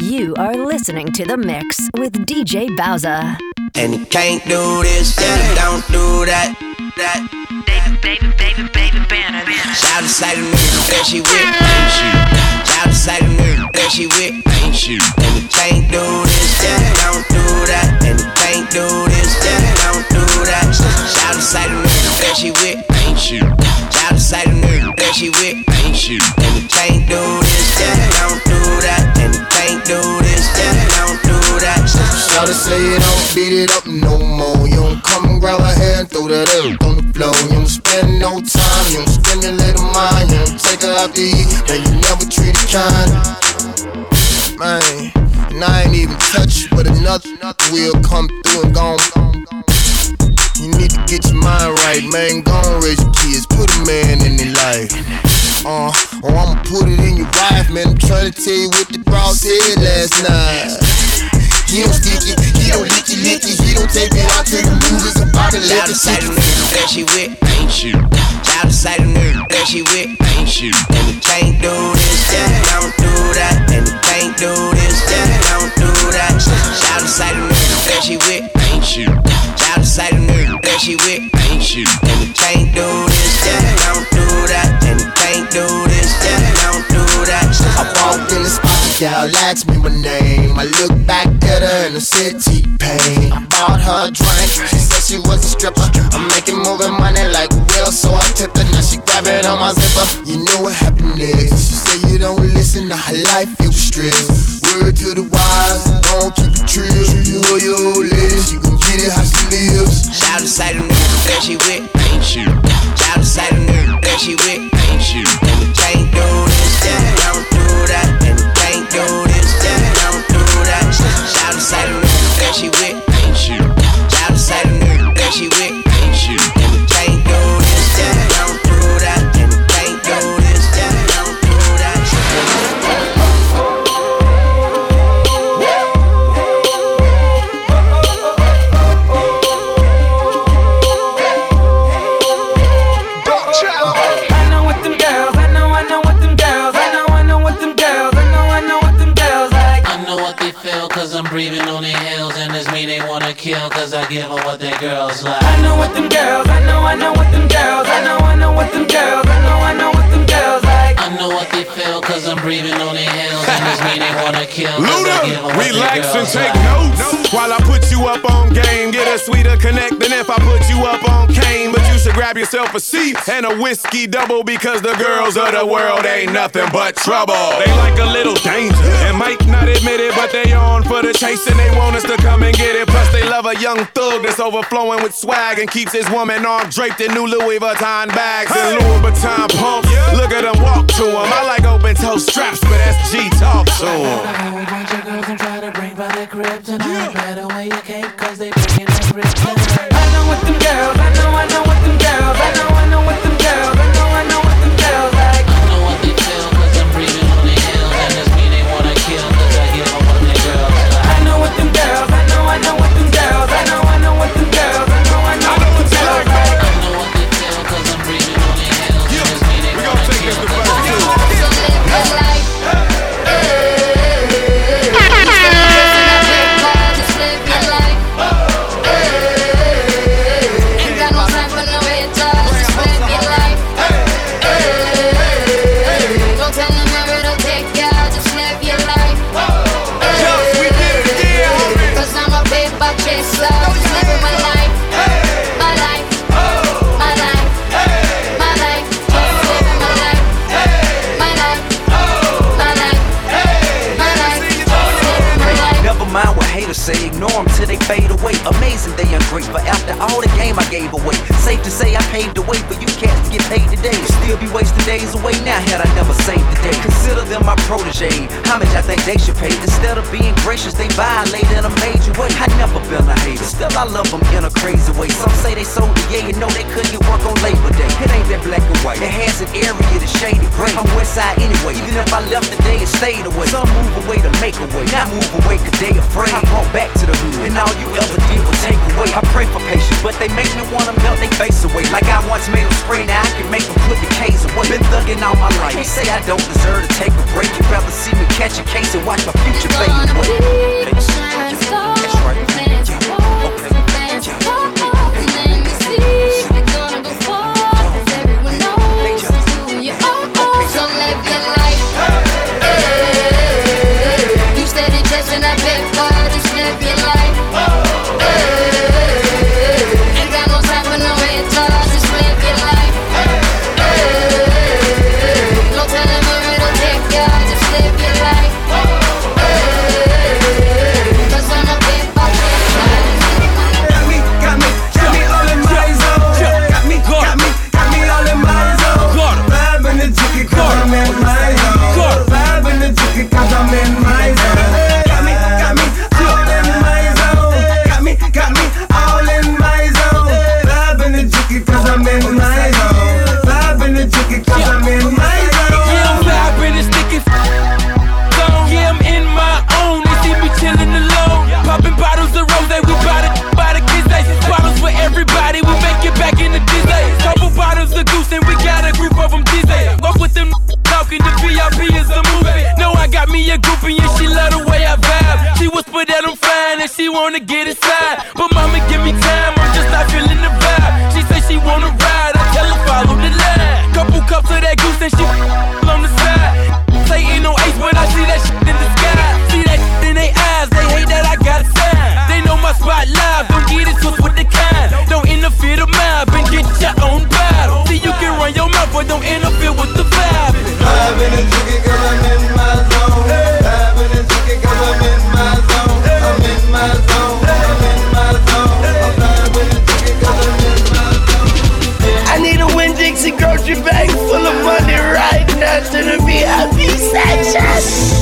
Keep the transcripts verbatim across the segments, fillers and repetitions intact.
You are listening to The Mix with D J Bowser. And he can't do this, and he don't do that. That. Baby, baby, baby, baby, banner. Shout to say the nigga that she with, ain't shoot. Shout to say the nigga that she with, ain't shoot. And he can't do this, and he don't do that. And he can't do this, and he don't do that. Shout to say the nigga that she with, ain't shoot. Shout to say the nigga that she with, ain't shoot. And he can't do this, and he don't do that. And he can't do this, and he don't do that. Shout to say you don't beat it up no more. You don't come grab her hair and throw that up on the floor. You don't spend no time, you don't stimulate her mind. You don't take her out to eat, and you never treat her kind. Man, and I ain't even touch you, but another will come through and gone. You need to get your mind right, man. Go on, raise your kids, put a man in their life. Uh, or I'ma put it in your wife, man. I'm trying to tell you what the bra said last night. He don't stick it, he don't lick it, lick it. He don't take me out to the movies about to let it sit. Shout to say the nigga that she with, ain't shoot. Shout to say the nigga that she with, ain't shoot. And he can't do this, and he don't do that. And he can't do this, and he don't do that. Shout to say the nigga that she with, ain't shoot. Shout to say the nigga that she with, ain't shoot. And he can't do this, and he don't do that. And he can't do this, and he don't do that. I walked in the spot, y'all asked me my name. I looked back at her and I said T-Pain. I bought her a drink, she said she was a stripper. I'm making moving money like Will, so I tipped her. Now she grabbing on my zipper. You know what happened next? She said you don't listen to her life, it was stress. Word to the wise, don't keep it trill. You know your old lady, she gon' get it how she lives. Shout to say the nigga that she with, ain't shoot. Shout to say the nigga that she with, ain't shoot. And he can't do this, and he don't do that. And he can't do this, and he don't do that. Shout to say the nigga that she with, ain't shoot. Shout to say the nigga that she with, ain't shoot. And he can't do this, and he don't do that. And he can't do this, and he don't do that. I know what them girls, I know, I know what them girls, I know, I know what them girls, I know, I know what them girls like. I know what they feel, cause I'm breathing on their heels. And it's me they wanna kill, cause I give them what their girls like. I know what them girls, I know, I know what them girls, I know, I know what them girls, I know, I know what them girls like. I know what they feel, cause I'm breathing on their heels. And it's me they wanna kill, cause Luda, I give them what relax their and girls take like. notes while I put you up on game. Get a sweeter connect than if I put you up on cane. But you should grab yourself a seat and a whiskey double, because the girls of the world ain't nothing but trouble. They like a little danger and might not admit it, but they on for the chase and they want us to come and get it. Plus they love a young thug that's overflowing with swag and keeps his woman arm draped in new Louis Vuitton bags and Louis Vuitton pumps. Look at them walk to him. I like open toe straps, but that's G talk to him. A whole bunch of girls and try to bring by their crib tonight. Better wear your cape, cause they bringing that grip tonight. I know what them girls, I know, I know what them girls, I know, I know what them girls, I know, I know what them girls like. I know what they feel, cause I'm breathing on their heels. And it's me they wanna kill, cause I give them what their girls like. I know what them girls, I know, I know what them girls, I know, I know what them girls, I know, I know what them girls like. I know what they feel, cause I'm breathing on their heels. And it's me they wanna kill, cause I give them what their girls like. Say ignore them till they fade away. Amazing they ungrateful after all the game I gave away. Safe to say I paved the way for you cats to get paid today. Still be wasting days away now had I never saved the day. Consider them my protege. How much I think they should pay? Instead of being gracious, they violate in a major way. I never been a hater, still I love them in a crazy way. Some say they sold the yeah, you know they couldn't get work on Labor Day. It ain't that black and white, it has an area that's shaded gray. I'm west side anyway, even if I left today it stayed away. Some move away to make a way, not move away cause they afraid. I brought back to the hood, and all you ever did was take away. I pray for patience, but they make me wanna melt they face away. Like I once made them spray, now I can make them put the K's away. Been thugging all my life, they say I don't deserve to take a break. You'd rather see me catch catch a case and watch my future fade away. That's right. She wanna get inside, but mama give me time, I'm just not feeling the vibe. She say she wanna ride, I tell her follow the line. Couple cups of that goose and she on the side. Say ain't no ace, but I see that shit in the sky. See that shit in they eyes, they hate that I got sign. They know my spot live, don't get it twisted with the kind. Don't interfere the mob and get your own battle. See you can run your mouth, but don't interfere with the vibe. I've been a jiggy cause I'm in my zone. I've been a jiggy cause I'm in my zone. I'm in my zone, I'm in my zone. I'm flying with a ticket cause I'm in my zone. I need a Winn-Dixie grocery bag full of money right now to the V I P section.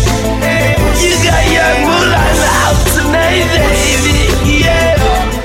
You got young moolah in the house tonight, baby. Yeah.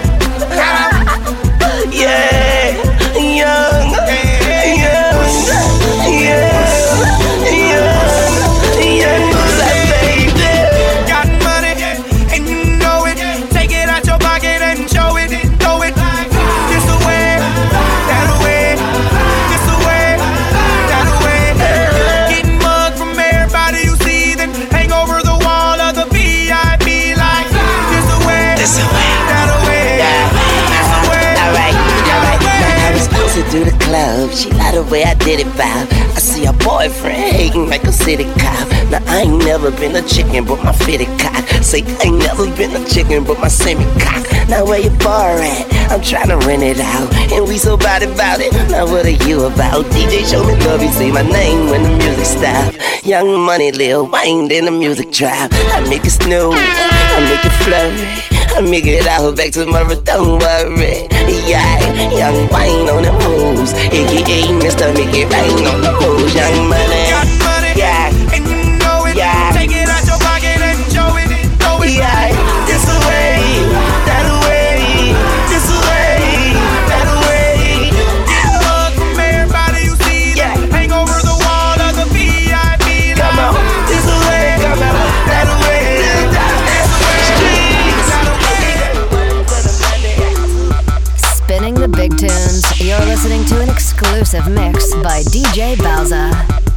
Yeah. Young. Young. Young. Young. Young moolah, baby. Got money, and you know it. Take it out your pocket and show it. Throw it this away, that away, this away, that away. Getting mugged from everybody you see, then hang over the wall of the V I P like this away, This away. that away, this away. Alright, alright. Now I was closer to the club. She liked the way I did it, Bob. I see her boyfriend hating like a city cop. Now I ain't never been a chicken, but my fitted cock. Say I ain't never been a chicken, but my semi cock. Now where your bar at? I'm tryna rent it out, and we so bad about it. Now what are you about? D J show me love, you say my name when the music stop. Young Money, Lil Wayne, then the music drop. I make it snow, I make it flurry. I make it out back tomorrow, don't worry. Yeah, Young Wayne on the moves, A K A Mister Make It Rain on the moves. Young Money, Got money, yeah, and you know it. Yeah. Take it out your pocket and show it. Throw it yeah. This away, that away, this away, that away. Get mugged from everybody you see. Yeah. Hang over the wall of the V I P like Come on, this away, come on, that away. Spinning the big tunes. You're listening to an exclusive mix by D J Bowser.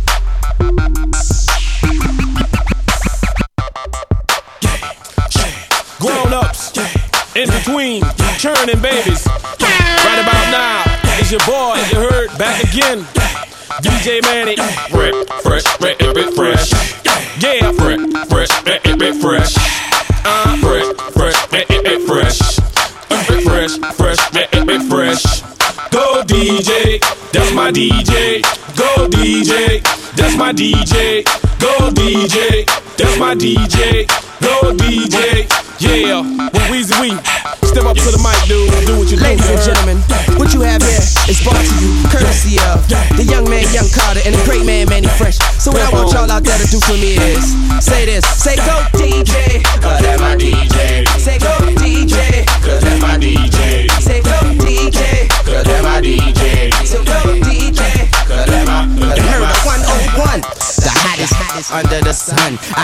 Grown-ups, in between, churning babies. Right about now, it's your boy, you heard, back again. D J Manny, fresh, fresh, fresh, fresh. Yeah, fresh, fresh, fresh, fresh. Uh, fresh, fresh, fresh, fresh. Fresh, fresh, fresh, fresh. Go D J, that's my D J. Go D J, that's my D J. Go D J, that's my D J. Go D J, yeah. Well, Weezy Wee, step up to the mic, dude. Do what you do. Ladies and gentlemen, what you have here is brought to you courtesy of the young man, Young Carter, and the great man, Manny Fresh. So what I want y'all out there to do for me is say this, say go D J, cause that's my D J. Say go D J, cause that's my D J. Say go D J, cause that's my D J. So go D J, cause that's my, cause you that's heard my. one oh one, the hottest, hottest under the sun. I come from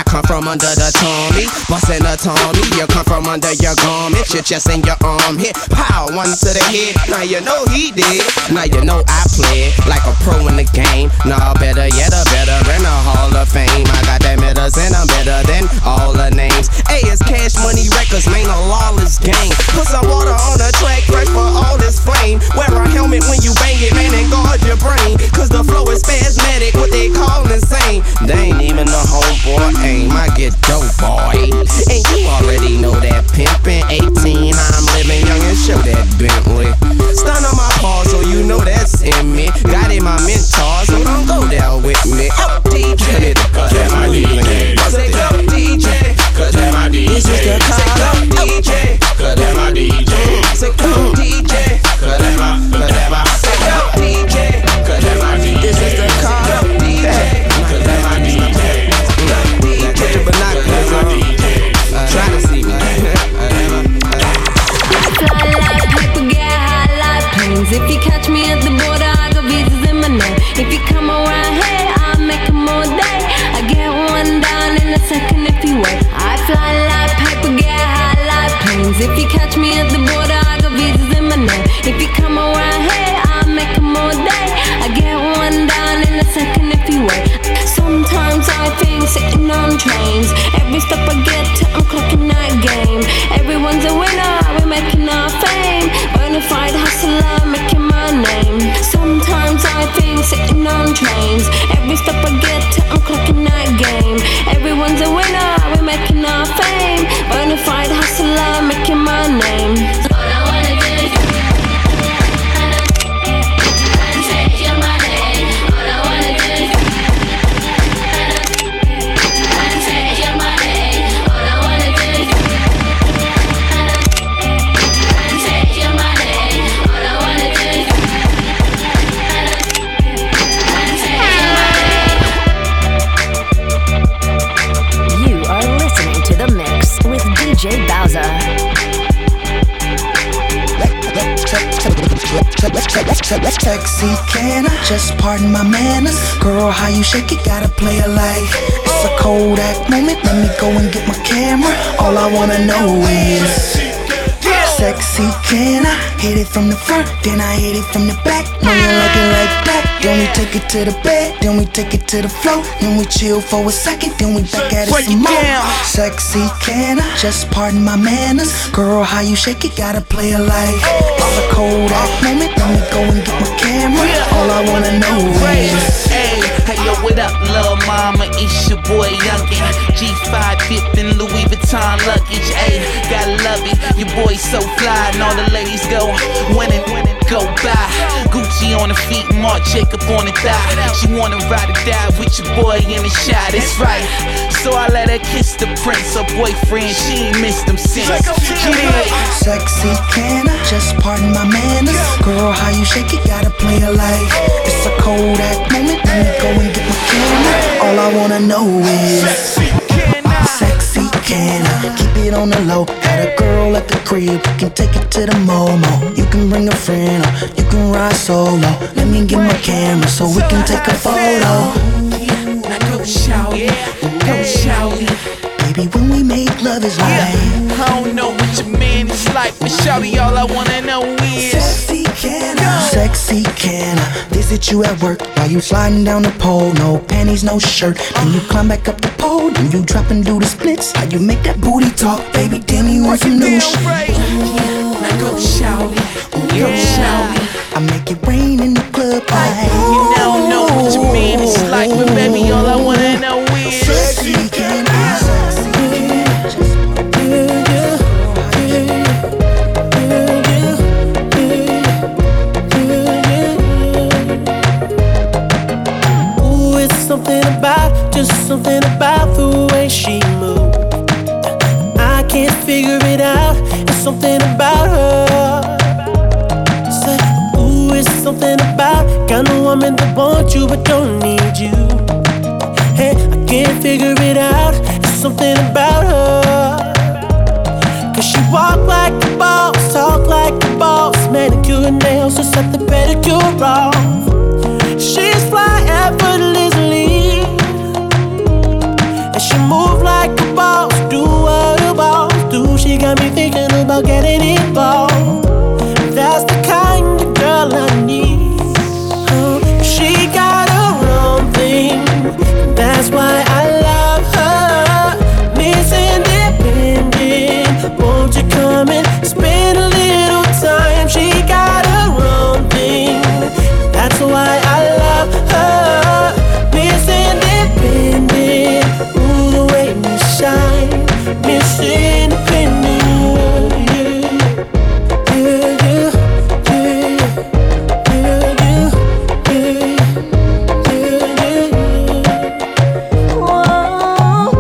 under the Tommy, bustin' a Tommy. You come from under your garment, your chest and your arm hit. Pow, one to the head. Now you know he did. Now you know I played like a pro in the game. Nah, better yet, a better in the Hall of Fame. I got that medicine, I'm better than all the names. Hey, it's Cash Money Records, man, a lawless game. Put some water on the track, fresh for all this flame. Wear a helmet when you bang it, man, and guard your brain. Cause the flow is spasmodic, what they call insane. They ain't even a homeboy aim, I get dope, boy. And you already know that pimpin'. eighteen, I'm living young and show that Bentley. Stun on my paws, so you know that's in me. Got in my mentor, so don't go down with me. Up D J, cause that's my D J. Say up D J, cause that's my D J. This is the call up D J, cause that's my D J. Say up D J, cause that's my, cause that's my. Say up D J, cause that's my D J. This is the call up D J, cause that's my D J. Put your binoculars on, try to see me. Fly like paper, get high like planes. If you catch me at the border, I got visas in my name. If you come around here, I'll make them all day. I get one down in a second if you wait. I fly like paper, get high like planes. If you catch me at the border, I got visas in my name. If you come around here, I'll make them all day. I get one down in a second if you wait. Sometimes I think sitting on trains. Every step I get to, I'm clocking that game. Everyone's a winner, we're making our fame. Bonafide hustler, making my name. Sometimes I think sitting on trains. Every step I get to, I'm clocking that game. Everyone's a winner, we're making our fame. Bonafide hustler, making my name. All I wanna do is take your money. All I wanna do is take your money. All I wanna do is take your money. All I wanna do is take your money. You are listening to The Mix with D J Bowser. Sexy, can I just pardon my manners? Girl, how you shake it, gotta play it like it's a Kodak moment. Let me go and get my camera. All I wanna know is sexy, can I hit it from the front, then I hit it from the back? Know you like it like that. Then we take it to the bed, then we take it to the floor, then we chill for a second, then we back at it some more. Sexy, can I just pardon my manners? Girl, how you shake it, gotta play it like it's a Kodak moment. Let me go and get my camera. All I wanna know is hey, hey, yo, what up, lil' mama? It's your boy Youngin. G five dippin' Louis Vuitton luggage. Ayy, gotta love it. Your boy so fly, and all the ladies go winning, winning, go by. Gucci on the feet, Marc Jacob on the thigh. She wanna ride or die with your boy in the shot. It's right. So I let her kiss the prince, her boyfriend. She ain't missed him since. Yeah. Sexy, can I just pardon my manners? Girl, how you shake it, gotta play it like it's a Kodak moment. Let me go and get my camera. All I wanna know is sexy, can I keep it on the low? Got a girl at the crib, you can take it to the Momo. You can bring a friend or you can ride solo. Let me get my camera so we can take a photo. Now go shawty, go shawty. Baby, when we make love is like I don't know what your man is like, but shawty, all I wanna know is sexy, can I? Sexy, can I visit you at work while you sliding down the pole? No panties, no shirt. Then you climb back up the pole, then you drop and do the splits. How you make that booty talk, baby? Damn, you want some new shit. Now go shawty, go shawty. I make it rain in the club like you don't know what your man is like, but baby, all I wanna know is sexy, can I? Something about, just something about the way she moves. I can't figure it out. It's something about her. Say, ooh, it's something about kind of woman that wants you but don't need you. Hey, I can't figure it out. It's something about her. Cause she walk like a boss, talk like a boss. Manicure and nails, just set the pedicure off. She's fly effortlessly, and she move like a getting involved. That's the kind of girl I need. Oh, she got her own thing, that's why I love her. Miss Independent, won't you come and spend a little time? She got her own thing, that's why I love her. Miss Independent, ooh, the way you shine. Miss Independent, yeah, yeah, yeah, yeah, yeah, yeah, yeah, yeah. Whoa,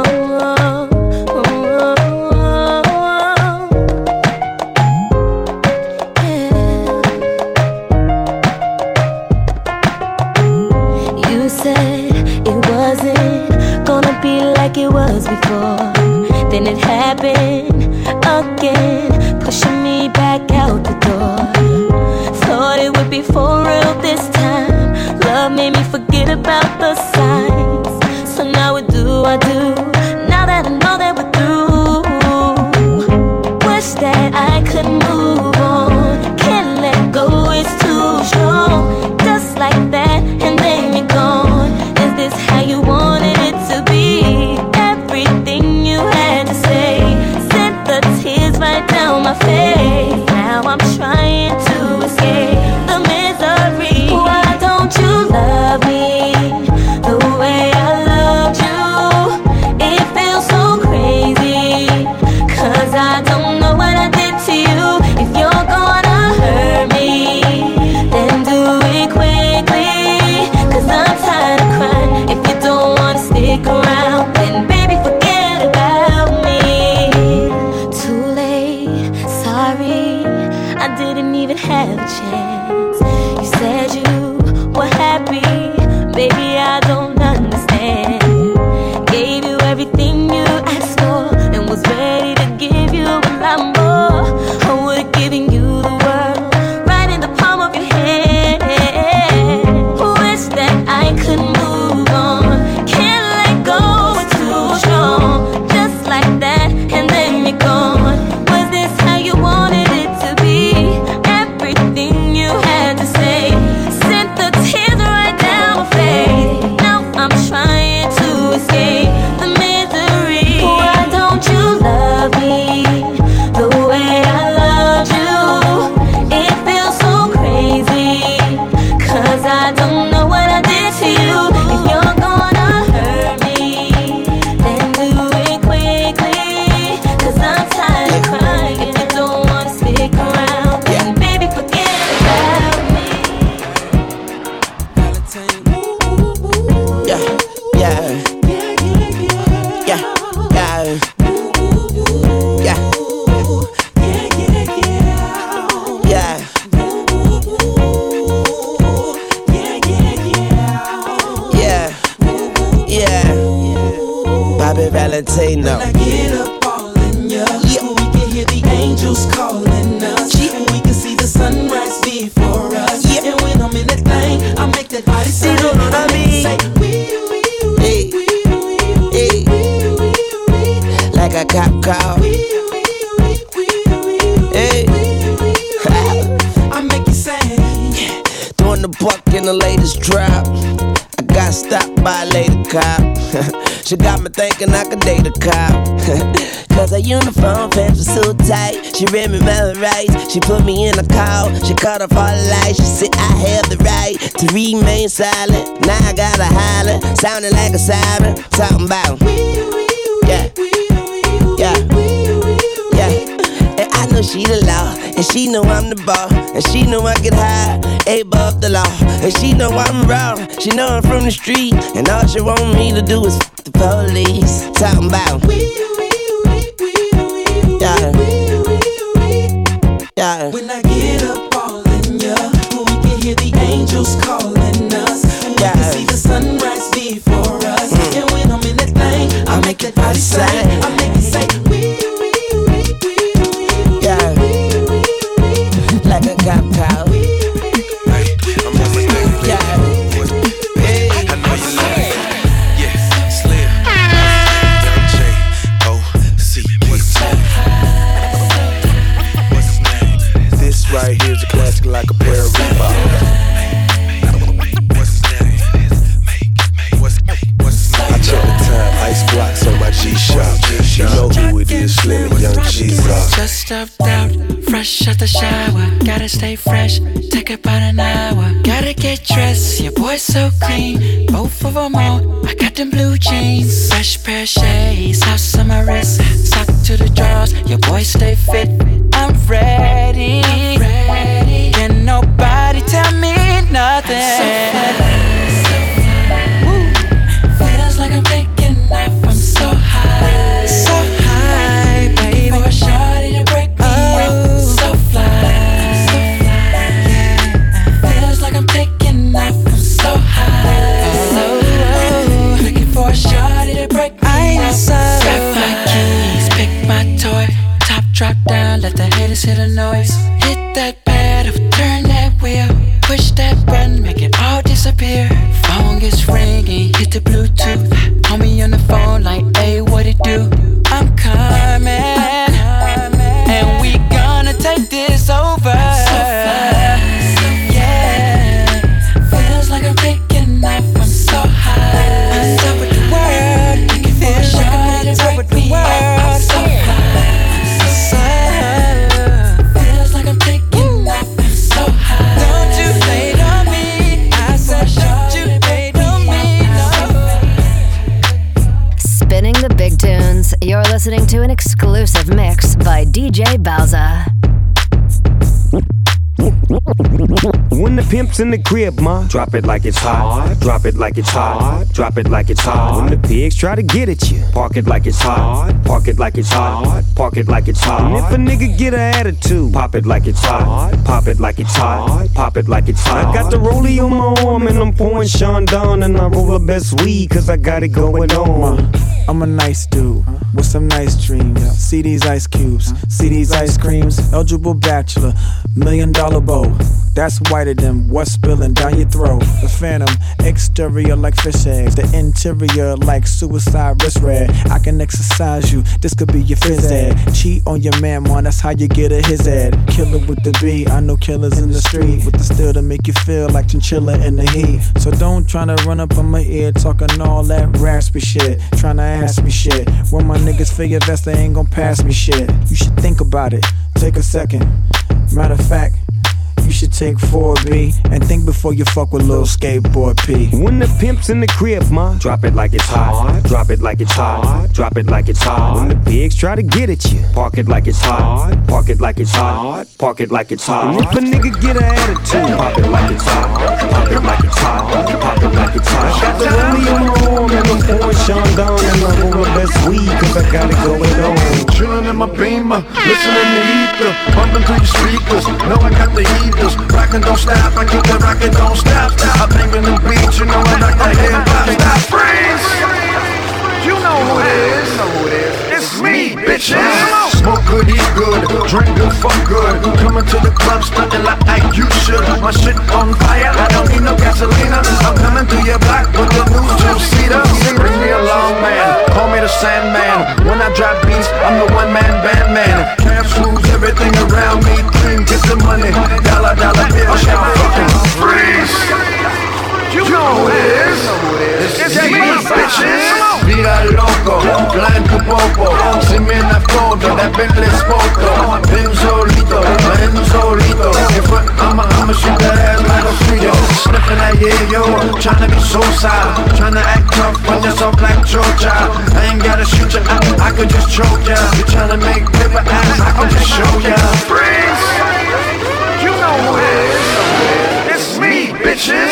yeah. You said it wasn't gonna be like it was before. Then it happened again, pushing me back out the door. Thought it would be for real this time. Love made me forget about the signs. So now what do I do? Now that I know that we're through, wish that I could move on. Can't let go, it's too strong. Just like that, and then you're gone. Is this how you wanted it to be? Everything you had to say sent the tears right down my face. Now I'm trying to escape the misery. Why don't you love me the way I loved you? It feels so crazy, cause I don't know what I did to you. If you're gonna hurt me, then do it quickly, cause I'm tired of crying. If you don't wanna stick around, then baby forget about me. Too late, sorry, I didn't even have a chance. You said you were happy, baby I don't understand. Gave you everything you asked for, and was ready to give you a lot more. I would've given you the world, right in the palm of your hand. Wish that I could move on. Can't let go, it's too strong. Just like that, and then you're gone. Was this how you wanted it to be? Everything you had to say sent the tears right down my face. Now I'm trying to escape the misery. Why don't you love me the way I loved you? It feels so crazy, cause I don't know what I did to you. If you're gonna hurt me, then do it quickly, cause I'm tired of crying. If you don't wanna stick around, then baby forget about me. Yeah, yeah, yeah, yeah, yeah, yeah, yeah, Bobby Valentino. When I get up all in ya, yeah. We can hear the angels calling us, yeah. We can see the sunrise before us, yeah. And when I'm in that thing, I make that body say, you know what I mean? Say, wee, wee, wee, wee, Hey, hey, like a cop call. Hey, I make you say, yeah. Doing the buck in the latest drop. I got stopped by a lady cop. She got me thinking I could date a cop. Cause her uniform pants were so tight. She read me my rights. She put me in a call. She cut off all the lights. She said I have the right to remain silent. Now I gotta holler, sounding like a siren. Talking about, yeah, yeah, yeah. And I know she the law, and she know I'm the ball, and she know I get high, above the law, and she know I'm raw. She know I'm from the street, and all she want me to do is f the police. Talking about, yeah, yeah. when I get up all in ya, we can hear the angels calling us, we yeah. can see the sunrise before us, mm. And when I'm in that thing, I make that body say, I make it say, wee, wee, wee, wee, yeah, like a cop cow. she's up. Just stepped out, fresh out the shower. Gotta stay fresh, take about an hour. Gotta get dressed, your boy's so clean. Both of them on, I got them blue jeans. Fresh pair of shades, house on my wrist. Sock to the drawers, your boy stay fit. I'm ready, I'm ready. Can nobody tell me nothing. So fly, so fly. Woo. Feels like I'm taking off, I'm so high. So high, baby. For a shawty to break me oh. So fly, so fly. Yeah. Feels like I'm taking off, I'm so high. So high. Looking for a shawty to break me I'm so grab my keys, pick my toy. Top drop down, let the haters hear the noise. Hit that pedal, turn that wheel. Push that button, make it all disappear. Phone gets ringing, hit the Bluetooth. Call me on the phone like, hey, what it do? I'm coming, and we gonna take this over. So fly, so yeah. Feels like I'm taking off, I'm so high. On top of the world, looking for a shot to break me up. I'm so fly, so feels like I'm taking off, I'm so high. Don't you hate on me? I said, don't you hate on me? No. Spinning the big tunes, you're listening to an exclusive mix by D J Bowser. When the pimp's in the crib, ma, drop it like it's hot. Drop it like it's hot. Drop it like it's hot. When the pigs try to get at you, park it like it's hot. Park it like it's hot. Park it like it's hot. And if a nigga get an attitude, pop it like it's hot. Pop it like it's hot. Pop it like it's hot. I got the rollie on my arm and I'm pouring Sean Don and I roll the best weed cause I got it going on. I'm a nice dude with some nice dreams. See these ice cubes, see these ice creams. Eligible bachelor, million dollar bow. That's whiter than what's spilling down your throat. The phantom, exterior like fish eggs. The interior like suicide wrist red. I can exercise you, this could be your phys ed. Cheat on your man, man, that's how you get a his ed. Killer with the B, I know killers in the street. With the steel to make you feel like chinchilla in the heat. So don't tryna run up on my ear talking all that raspy shit. Tryna ask me shit. When my niggas figure vest, they ain't gon' pass me shit. You should think about it, take a second. Matter of fact, you should take four B and think before you fuck with little skateboard P. When the pimp's in the crib, ma, drop it like it's hot. Drop it like it's hot. Drop it like it's hot. When the pigs try to get at you, park it like it's hot. Park it like it's hot. Park it like it's hot. And if a nigga get an attitude, pop it like it's hot. Pop it like it's hot. Pop it like it's hot. Got the rollie on my arm and I'm pouring Sean Don and I roll the best weed cause I got it going on. Chillin' in my Beamer, listening to ether, bumping through your speakers. Know I got the heaters, rockin' don't stop. I keep the rockin' don't stop. I'm banging them beats, you know I like the hip hop. Stop, freeze! You know who it is. You know who it is. It's me, bitches. Smoke good, eat good, drink good, fuck good. Coming to the club, stunting like I you should. My shit on fire, I don't need no gasolina. I'm coming through your block with the new two-seater. Bring me along, man. Call me the Sandman. When I drop beats, I'm the one-man band man. Cash rules everything around me. Clean, get the money. Dollar, dollar bill, shall fucking freeze. You know who it is. It's me, bitches. Vida loco, blanco poco. Si me la foto, that Bentley Spoto. Ven solito, ven solito. If I'm a, I'm a shoot that ass like a Frito. Sniffing that yeah, yo. Tryna be so side. Tryna act tough, but that's all black Georgia. I ain't gotta shoot ya, I, I could just choke ya. You tryna make paper ass, I could just show ya. Freeze! You know who it is. It's me, bitches.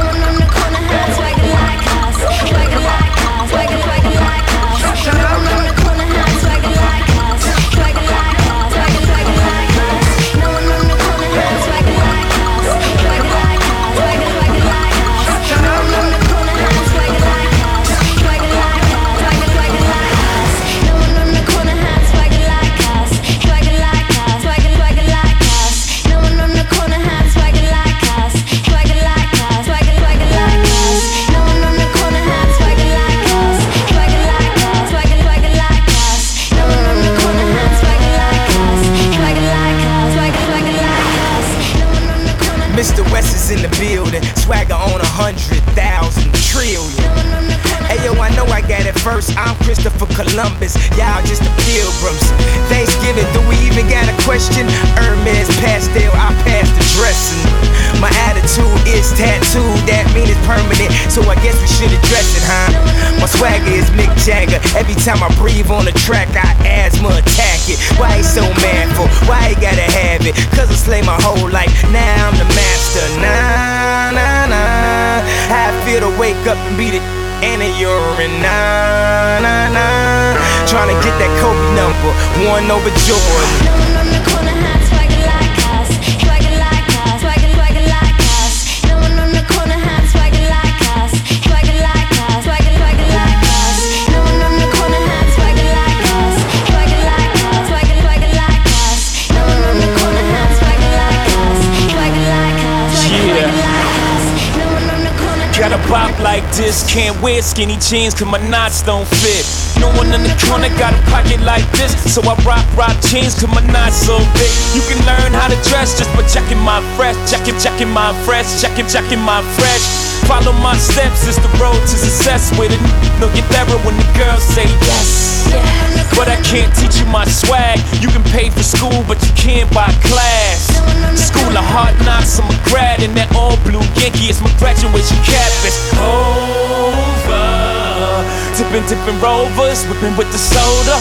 Mister West is in the building, swagger on a hundred thousand trillion. Ayo, I know I got it first, I'm Christopher Columbus, y'all just the pilgrims. Thanksgiving, do we even got a question? Hermes pastel, I passed the dressing. My attitude is tattooed, that mean it's permanent, so I guess we should address it, huh? My swagger is Mick Jagger. Every time I breathe on the track, I asthma attack it. Why he so manful? Why he gotta have it? Cause I slay my whole life, now I'm the master. Nah, nah, nah. How I feel to wake up and be the and a urine. Nah, nah, nah. Tryna get that Kobe number, one over Jordan. No one on the corner has swagger like us, swagger like us, swagger, swagger like us. No one on the corner has swagger like us, swagger like us, swagger, swagger like us. No one on the corner has swagger like us, swagger like us, swagger, swagger like us. No one on the corner has swagger like us, swagger like us, swagger, swagger like us. No one on the corner. Got a bop like this, can't wear skinny jeans cause my knots don't fit. No one in the corner got a pocket like this, so I rock, rock jeans cause my knots so big. You can learn how to dress just by checking my fresh, checking, checking my fresh, checking, checking my fresh. Follow my steps, it's the road to success with it. No get better when the girls say yes. But I can't teach you my swag. You can pay for school, but you can't buy class. School of hard knocks, I'm a grad in that all blue Yankee. It's my graduation cap. It's over. Tippin', tippin' rovers, whippin' with the soda.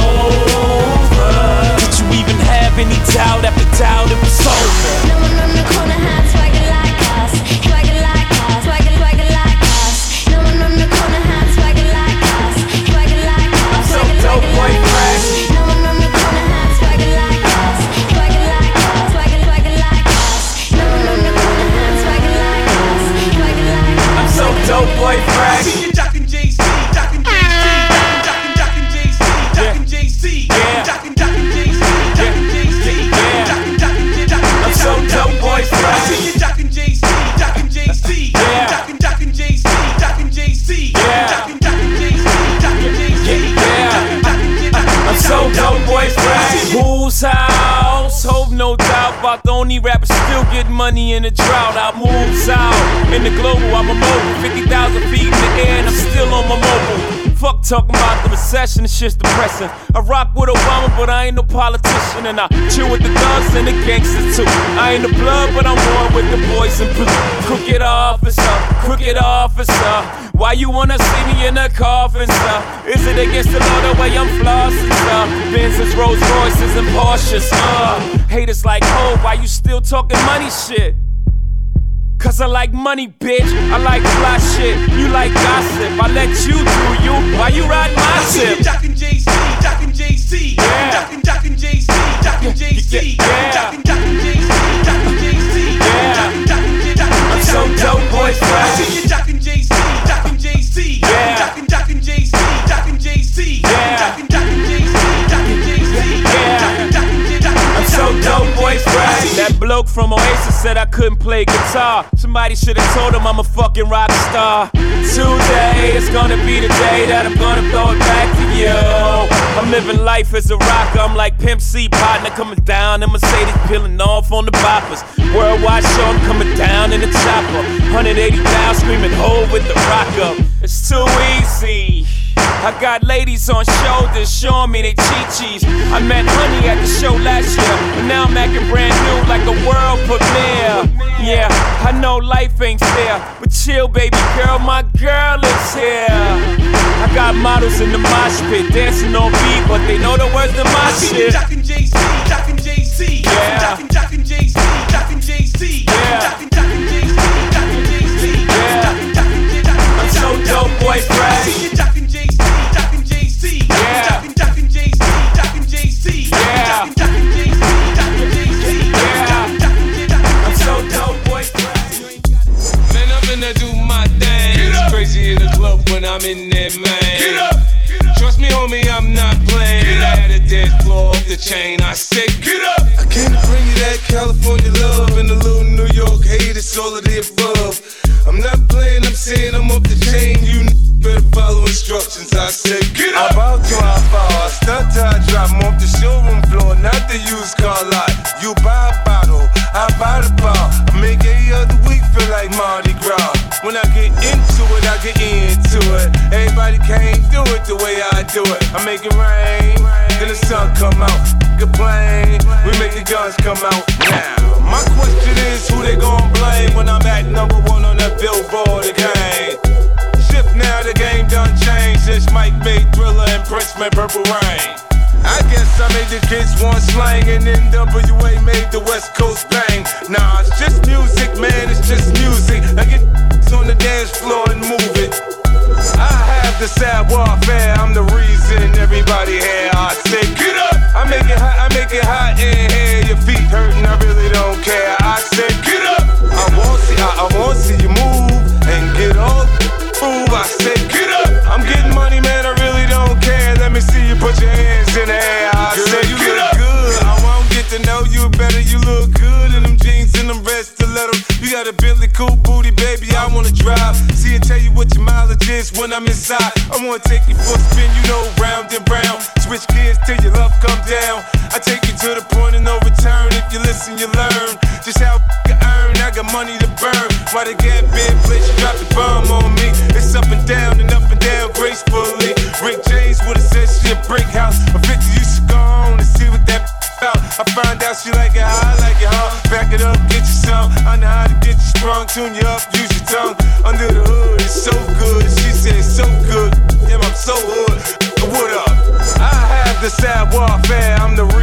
Over. Did you even have any doubt? After doubt, it was over. No one on the corner has swagger like us, swagger like us, swagger, swagger like us. No one on the corner has swagger like us, swagger like us, swagger, swagger like us. No one on the corner has swagger like us, swagger like us, swagger, swagger like us. No one on the corner has swagger like us, swagger like us. I'm so dope, boy, fresh. See you jockin' J C, jockin' J C, jockin' jockin' J C, jockin' J C, jockin' jockin' J C, jockin' J C, jockin' jockin' jockin'. I'm so dope, boy, fresh. See you jockin' J C, jockin' J C, jockin' jockin' J C, jockin' J C, jockin' jockin' J C, jockin' J C, jockin' jockin' jockin'. I'm so dope, boy, fresh. Who's house? Hope no doubt about the only rapper still getting money in a drought. I moves out in the global, I'm a mobile. fifty thousand feet in the air and I'm still on my mobile. Fuck talking about the recession, this shit's depressing. I rock with Obama, but I ain't no politician. And I chill with the thugs and the gangsters too. I ain't the blood, but I'm one with the boys in blue. Crooked officer, crooked officer. Why you wanna see me in a coffin, sir? Is it against the law the way I'm flossing, sir? Benz's, Rolls Royces, and Porsches, uh. Haters like, oh, why you still talking money shit? Cause I like money, bitch. I like fly shit. You like gossip. I let you do you. Why you ride my ship? Jockin' J C, jockin' J C, jockin' jockin' J C, jockin' J C, jockin' jockin' J C, jockin' J C, jockin' jockin' jockin'. I'm so dope, boy, fresh. See you jockin' J C, jockin' J C, jockin' jockin' J C, jockin' J C, jockin' jockin' J C, jockin' J C, jockin' jockin' jockin'. I'm so dope, boy, fresh. That bloke from Oasis said I couldn't play guitar. Somebody should've told him I'm a fucking rock star. Today is gonna be the day that I'm gonna throw it back to you. I'm living life as a rocker. I'm like Pimp C partner coming down in Mercedes, peeling off on the boppers. Worldwide show, I'm coming down in the chopper. one eighty down, screaming hold with the rock up. It's too easy. I got ladies on shoulders showing me they chi-chis. I met Honey at the show last year, but now I'm acting brand new like a world premiere. Yeah, I know life ain't fair, but chill, baby girl, my girl is here. I got models in the mosh pit dancing on beat, but they know the words to my shit. Jockin' J C, jockin' J C, jockin' jockin' J C, jockin' J C, jockin' jockin' J C, jockin' J C, jockin' jockin' jockin'. I'm so dope, boy, fresh. See you jockin' J C, jockin' J C, jockin' jockin' J C, jockin' J C, jockin' jockin' J C, jockin' J C, jockin' jockin' jockin'. I'm so dope, boy, fresh. Man, I'm finna do my thing. It's crazy in the club when I'm in there, man. Get up. Trust me, homie, I'm not playing. I had a dead floor off the chain. I said, get up. I came to bring you that California love and a little New York hate. It's all of the above. I'm not playing, I'm saying I'm off the chain. You better follow instructions. I said, get up. I'm about to how far. I stunt till I drop. I'm off the showroom floor, not the used car lot. You buy a bottle, I buy the bar. I make every other week feel like Mardi Gras. When I get into it, I get into it. Everybody can't do it the way I do it. I make it rain, then the sun come out. Complain, we make the guns come out now. My question is, who they gon' blame when I'm at number one on that Billboard again? Shift now, the game done changed since Mike made Thriller and Prince made Purple Rain. I guess I made the kids want slang and N W A made the West Coast bang. Nah, it's just music, man, it's just music. I get on the dance floor and move it. I have the sad warfare, I'm the reason everybody here. I say, get up! I make it hot, I make it hot in here. Your feet hurting, I really don't care. I say, get up! I won't see, I, I won't see you move and get all move. I say, get up! I'm getting money, man, I really don't care. Let me see you put your hands in the air. I Girl, say, you get look up. Good. I won't get to know you better. You look good in them jeans and them red stilettos. You got a Bentley cool booty, baby. I wanna drive. See and tell you what your mileage is when I'm inside. I wanna take you for a spin, you know, round and round. Switch gears till your love come down. I take you to the point of no return. If you listen, you learn just how I earn. I got money to burn. Why they get big place, you drop the bomb on me. It's up and down and up and down gracefully. Rick James would've said she a brick house. A fifty used to go on and see what that about. I find out she like it how I like it, huh? Back it up, get you some. I know how to get you sprung. Tune you up, use your tongue. Under the hood, it's so good. She said it's so good. Damn, I'm so hood. What up? I have the sad warfare. I'm the